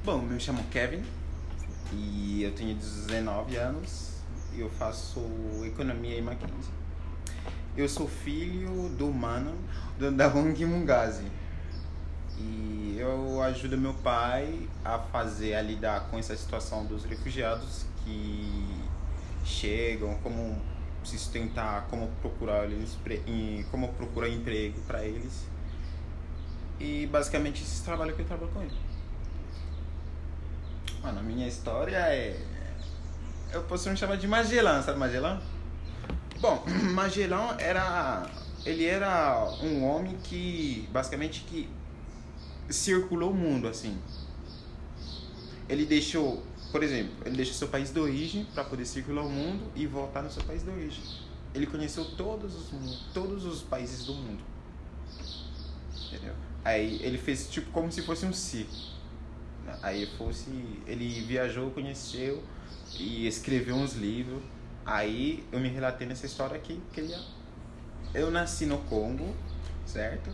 Bom, me chamo Kevin e eu tenho 19 anos e eu faço economia em Mackenzie. Eu sou filho do Mano da ONG Mungazi e eu ajudo meu pai a lidar com essa situação dos refugiados que chegam, como se sustentar, como procurar emprego para eles. E basicamente esse trabalho que eu trabalho com ele. Mano, a minha história é... Eu posso me chamar de Magellan, sabe Magellan? Bom, Magellan ele era um homem que, basicamente, que circulou o mundo, assim. Ele deixou, por exemplo, ele deixou seu país de origem para poder circular o mundo e voltar no seu país de origem. Ele conheceu todos os países do mundo. Entendeu? Aí ele fez tipo como se fosse um ciclo. Aí ele viajou, conheceu e escreveu uns livros. Aí eu me relatei nessa história aqui, eu nasci no Congo, certo?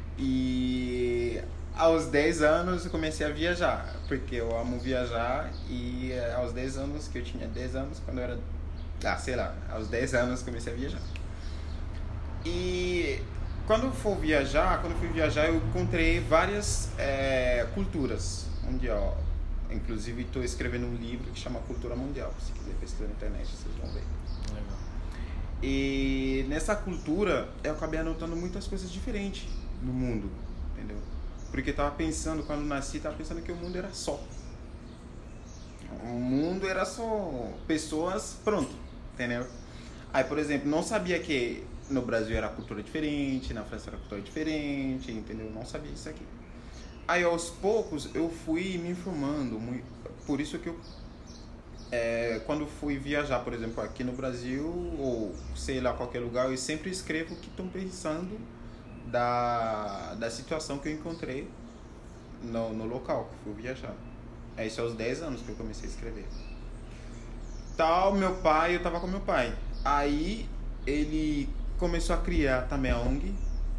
E aos 10 anos eu comecei a viajar, porque eu amo viajar. E aos 10 anos, que eu tinha 10 anos, quando eu era... aos 10 anos comecei a viajar. E quando eu fui viajar, eu encontrei várias culturas mundial. Inclusive estou escrevendo um livro que chama Cultura Mundial. Se quiser pesquisar na internet, vocês vão ver. Legal. E nessa cultura eu acabei anotando muitas coisas diferentes no mundo, entendeu? Porque quando nasci, tava pensando que o mundo era só. O mundo era só pessoas, pronto, entendeu? Aí, por exemplo, não sabia que no Brasil era cultura diferente, na França era cultura diferente, entendeu? Não sabia isso aqui. Aí, aos poucos, eu fui me informando. Por isso que eu, quando fui viajar, por exemplo, aqui no Brasil, ou sei lá, qualquer lugar, eu sempre escrevo o que estão pensando da situação que eu encontrei no local que fui viajar. Isso aos 10 anos que eu comecei a escrever. Eu tava com meu pai. Aí, ele começou a criar também a ONG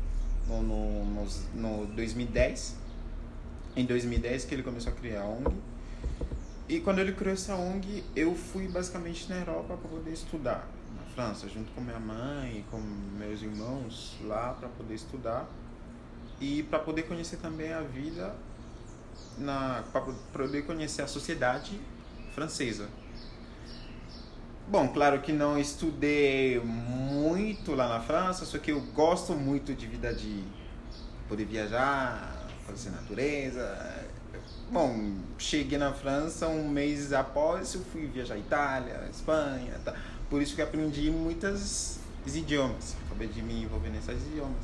no 2010. Em 2010 que ele começou a criar a ONG. E quando ele criou essa ONG, eu fui basicamente na Europa para poder estudar. Na França, junto com minha mãe e com meus irmãos lá para poder estudar. E para poder conhecer também a vida, para poder conhecer a sociedade francesa. Bom, claro que não estudei muito lá na França, só que eu gosto muito de vida de poder viajar, conhecer natureza. Bom, cheguei na França um mês após, eu fui viajar à Itália, Espanha, tá? Por isso que aprendi muitos idiomas, acabei de me envolver nesses idiomas.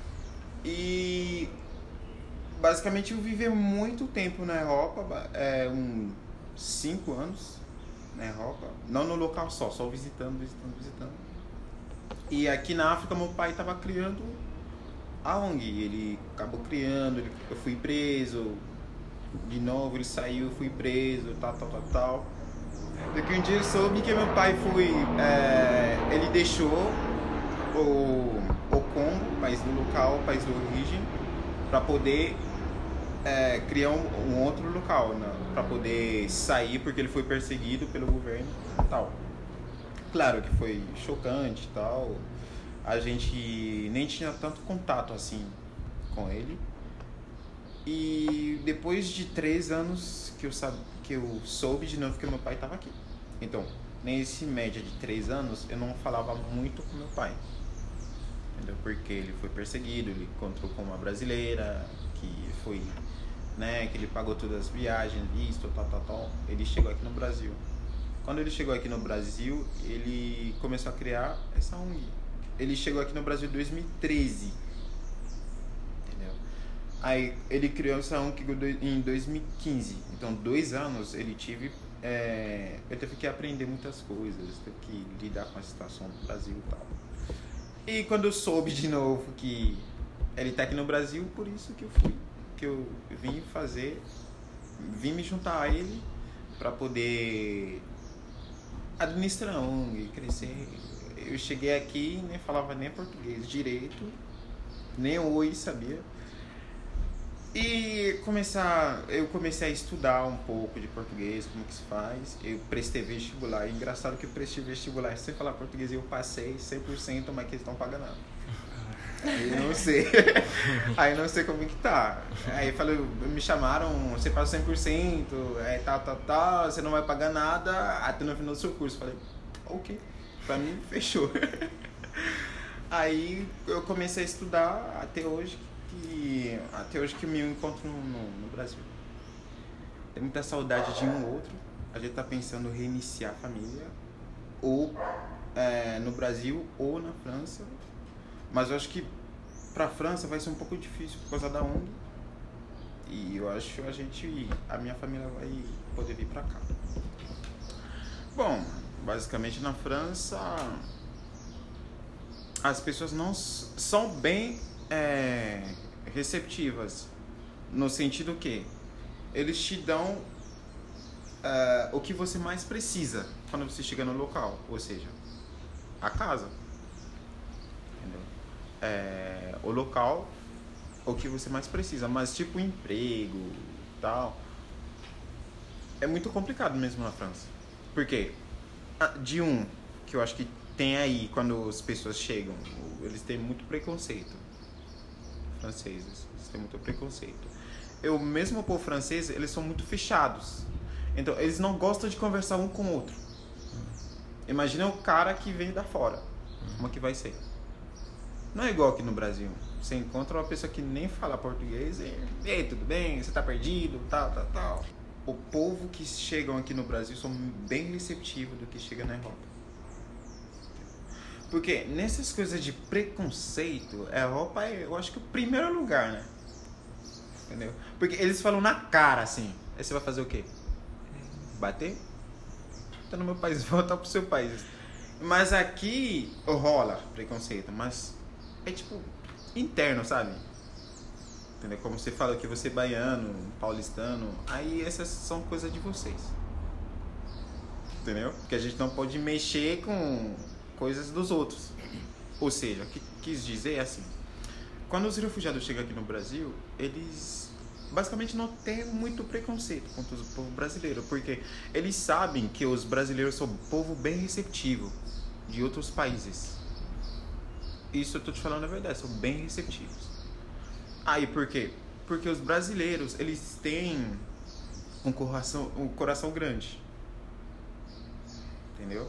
E basicamente eu vivi muito tempo na Europa, uns 5 anos na Europa, não no local só visitando. E aqui na África meu pai estava criando a ONG, ele acabou criando, eu fui preso, de novo ele saiu, eu fui preso, tal. Daqui um dia eu soube que meu pai ele deixou o Congo, país do local, país de origem, para poder criar um outro local, né, para poder sair, porque ele foi perseguido pelo governo e tal. Claro que foi chocante e tal. A gente nem tinha tanto contato assim com ele. E depois de 3 anos que eu soube de novo que meu pai estava aqui. Então, nesse média de 3 anos, eu não falava muito com meu pai. Entendeu? Porque ele foi perseguido, ele encontrou com uma brasileira que foi, né, que ele pagou todas as viagens, visto, tal. Ele chegou aqui no Brasil. Quando ele chegou aqui no Brasil, ele começou a criar essa ONG. Ele chegou aqui no Brasil em 2013. Entendeu? Aí ele criou essa ONG em 2015. Então, 2 anos eu tive que aprender muitas coisas, teve que lidar com a situação do Brasil e tal. E quando eu soube de novo que ele tá aqui no Brasil, por isso que eu vim me juntar a ele para poder administrar a ONG, crescer. Eu cheguei aqui e nem falava nem português direito, nem oi sabia. E eu comecei a estudar um pouco de português, como que se faz. Eu prestei vestibular. E engraçado que eu prestei vestibular sem falar português e eu passei 100%, mas que eles estão pagando nada. Aí eu não sei. Aí eu não sei como que tá. Aí me chamaram, você passa 100%, você não vai pagar nada até no final do seu curso. Falei, ok. Pra mim, fechou. Aí eu comecei a estudar até hoje que eu me encontro no Brasil. Tenho muita saudade de um ou outro. A gente tá pensando em reiniciar a família, ou no Brasil ou na França. Mas eu acho que pra França vai ser um pouco difícil por causa da ONG. E eu acho que a minha família vai poder vir pra cá. Bom, basicamente na França as pessoas não são bem receptivas, no sentido que eles te dão o que você mais precisa quando você chega no local, ou seja, a casa, entendeu? O local, o que você mais precisa, mas tipo emprego, tal, é muito complicado mesmo na França. Por quê? Que eu acho que tem aí, quando as pessoas chegam, eles têm muito preconceito. Franceses, eles têm muito preconceito. Mesmo o povo francês, eles são muito fechados. Então, eles não gostam de conversar um com o outro. Imagina o cara que vem da fora. Como que vai ser? Não é igual aqui no Brasil. Você encontra uma pessoa que nem fala português e ei, tudo bem? Você tá perdido? Tal. O povo que chegam aqui no Brasil são bem receptivos do que chega na Europa. Porque nessas coisas de preconceito, a Europa é, eu acho que o primeiro lugar, né? Entendeu? Porque eles falam na cara, assim. Aí você vai fazer o quê? Bater? Tá no meu país, voltar pro seu país. Mas aqui rola preconceito, mas é tipo interno, sabe? Entendeu? Como você fala que você é baiano, paulistano, aí essas são coisas de vocês. Entendeu? Porque a gente não pode mexer com coisas dos outros. Ou seja, o que quis dizer é assim: quando os refugiados chegam aqui no Brasil, eles basicamente não têm muito preconceito contra o povo brasileiro, porque eles sabem que os brasileiros são um povo bem receptivo de outros países. Isso eu tô te falando a verdade, são bem receptivos. Aí por quê? Porque os brasileiros, eles têm um coração grande. Entendeu?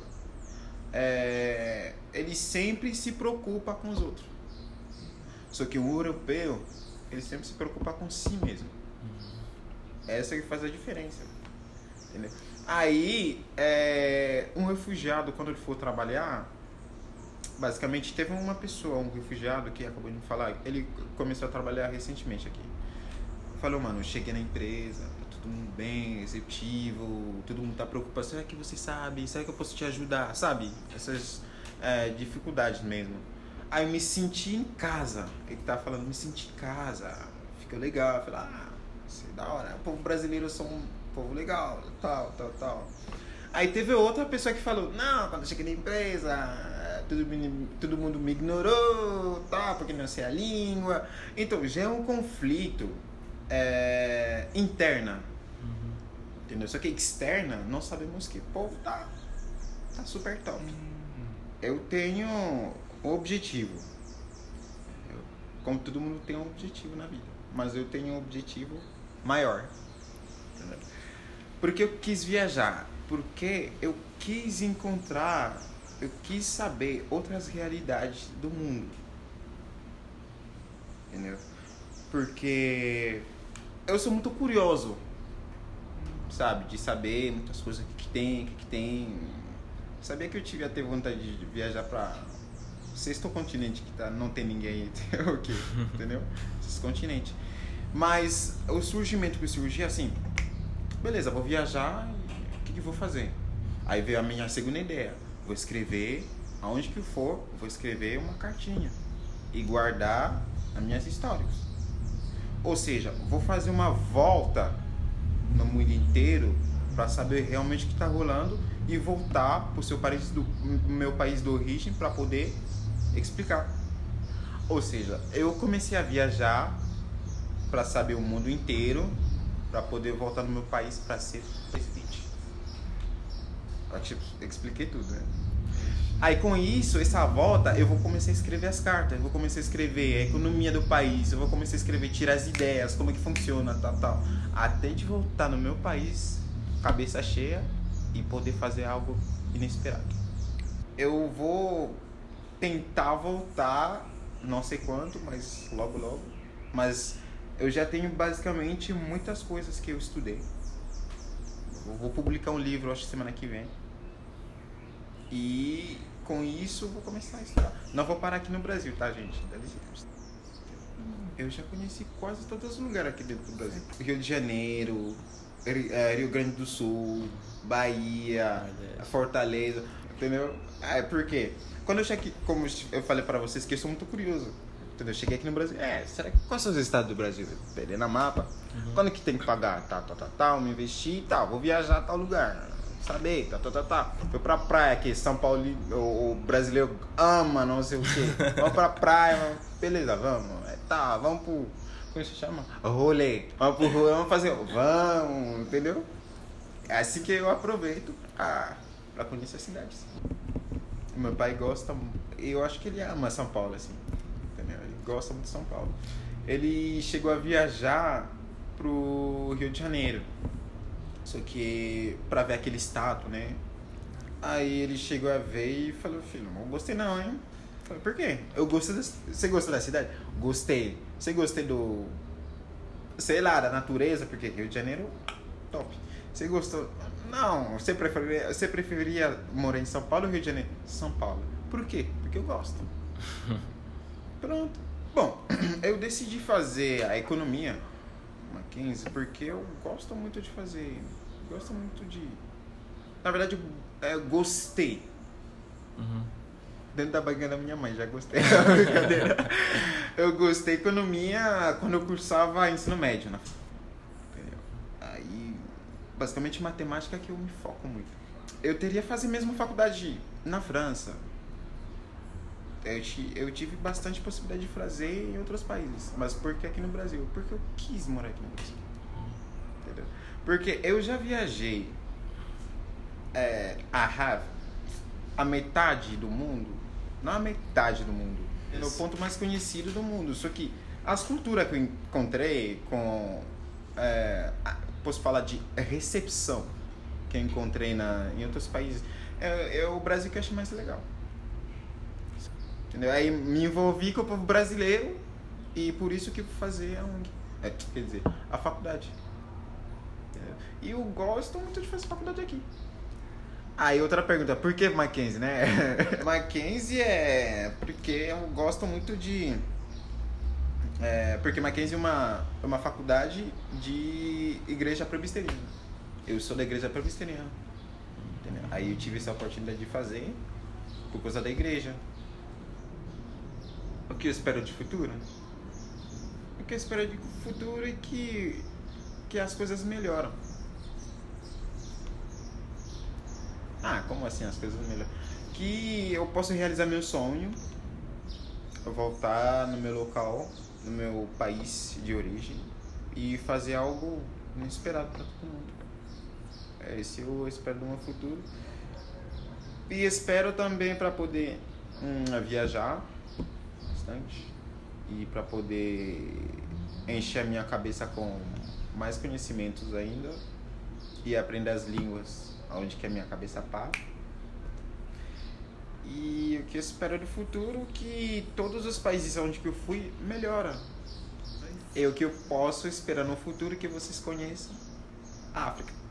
Ele sempre se preocupa com os outros. Só que o europeu, ele sempre se preocupa com si mesmo. Essa que faz a diferença. Entendeu? Aí, um refugiado, quando ele for trabalhar, basicamente teve uma pessoa, um refugiado que acabou de me falar, ele começou a trabalhar recentemente aqui. Falou, mano, eu cheguei na empresa, todo mundo bem, receptivo, todo mundo tá preocupado, será que você sabe? Será que eu posso te ajudar? Sabe? Essas dificuldades mesmo. Aí eu me senti em casa. Ele tava falando, me senti em casa. Ficou legal. Eu falei, isso é da hora. O povo brasileiro são um povo legal, tal. Aí teve outra pessoa que falou, não, quando eu cheguei na empresa, todo mundo me ignorou, tal, porque não sei a língua. Então, já é um conflito interna. Entendeu? Só que externa, nós sabemos que o povo tá super top. Eu tenho um objetivo. Como todo mundo tem um objetivo na vida. Mas eu tenho um objetivo maior. Entendeu? Porque eu quis viajar. Porque eu quis encontrar, eu quis saber outras realidades do mundo. Entendeu? Porque eu sou muito curioso, sabe? De saber muitas coisas, o que tem. Sabia que eu tive até vontade de viajar para sexto continente, que não tem ninguém aí, okay, entendeu? Sexto continente. Mas o surgimento que surgiu assim, beleza, vou viajar e o que vou fazer? Aí veio a minha segunda ideia, vou escrever, aonde que for, vou escrever uma cartinha e guardar as minhas histórias. Ou seja, vou fazer uma volta no mundo inteiro para saber realmente o que está rolando e voltar para o meu país de origem para poder explicar. Ou seja, eu comecei a viajar para saber o mundo inteiro, para poder voltar no meu país para ser presidente. Eu te expliquei tudo, né? Aí com isso, essa volta, eu vou começar a escrever as cartas, eu vou começar a escrever a economia do país, eu vou começar a escrever, tirar as ideias, como é que funciona, tal. Até de voltar no meu país, cabeça cheia e poder fazer algo inesperado. Eu vou tentar voltar, não sei quanto, mas logo. Mas eu já tenho basicamente muitas coisas que eu estudei. Eu vou publicar um livro, acho, semana que vem. E com isso eu vou começar a estudar. Não vou parar aqui no Brasil, tá, gente? Eu já conheci quase todos os lugares aqui dentro do Brasil. Rio de Janeiro, Rio Grande do Sul, Bahia, Fortaleza, entendeu? Por quê? Quando eu cheguei, como eu falei pra vocês, que eu sou muito curioso. Entendeu? Eu cheguei aqui no Brasil. Será que quais são os estados do Brasil? Peguei na mapa. Quando que tem que pagar? Tal, me investir e tal. Vou viajar a tal lugar. Saber, tal. Fui pra praia aqui, São Paulo, o brasileiro ama não sei o quê. Vamos pra praia, beleza, vamos. Vamos pro. Como se chama? Rolê. Vamos pro rolê, vamos fazer. Vamos, entendeu? É assim que eu aproveito pra conhecer as cidades. Meu pai gosta, eu acho que ele ama São Paulo, assim. Entendeu? Ele gosta muito de São Paulo. Ele chegou a viajar pro Rio de Janeiro. Só que pra ver aquele estátua, né? Aí ele chegou a ver e falou, filho, não gostei não, hein? Eu falei, por quê? Você gostou da cidade? Gostei. Você gostei do... sei lá, da natureza? Porque Rio de Janeiro, top. Você gostou? Não, você preferia morar em São Paulo ou Rio de Janeiro? São Paulo. Por quê? Porque eu gosto. Pronto. Bom, eu decidi fazer a economia Mackenzie porque eu gosto muito de fazer. Gosto muito de... Na verdade, eu gostei. Dentro da barriga da minha mãe, já gostei. Brincadeira. Eu gostei de economia quando eu cursava ensino médio, né? Entendeu? Aí, basicamente, matemática que eu me foco muito. Eu teria fazer mesmo faculdade na França. Eu tive bastante possibilidade de fazer em outros países. Mas por que aqui no Brasil? Porque eu quis morar aqui no Brasil. Entendeu? Porque eu já viajei a metade do mundo. Não a metade do mundo. No ponto mais conhecido do mundo. Só que as culturas que eu encontrei com... posso falar de recepção que eu encontrei em outros países. O Brasil que eu acho mais legal. Entendeu? Aí me envolvi com o povo brasileiro e por isso que eu vou fazer quer dizer, a faculdade. Entendeu? E eu gosto muito de fazer faculdade aqui. Aí outra pergunta, por que Mackenzie, né? Mackenzie porque eu gosto muito de... porque Mackenzie é uma faculdade de igreja presbiteriana. Eu sou da igreja presbiteriana. Entendeu? Aí eu tive essa oportunidade de fazer por causa da igreja. O que eu espero de futuro? O que eu espero de futuro é que as coisas melhoram. Como assim as coisas melhoram? Que eu possa realizar meu sonho, voltar no meu local, no meu país de origem e fazer algo inesperado para todo mundo. Esse eu espero do meu futuro. E espero também para poder viajar bastante e para poder encher a minha cabeça com mais conhecimentos ainda e aprender as línguas onde que a minha cabeça para. E o que eu espero do futuro que todos os países onde que eu fui melhora. E o que eu posso esperar no futuro que vocês conheçam a África.